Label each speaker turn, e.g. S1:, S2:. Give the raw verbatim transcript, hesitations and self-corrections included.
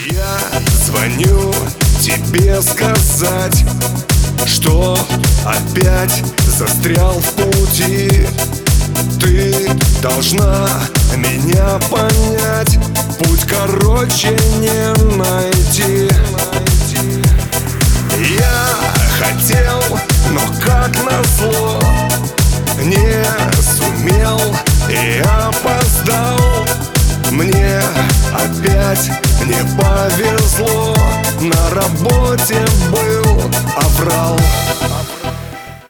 S1: Я звоню тебе сказать, что опять застрял в пути. Ты должна меня понять, путь короче не найти. Я хотел, но как назло не сумел и опоздал. Мне опять не повезло, на работе был аврал.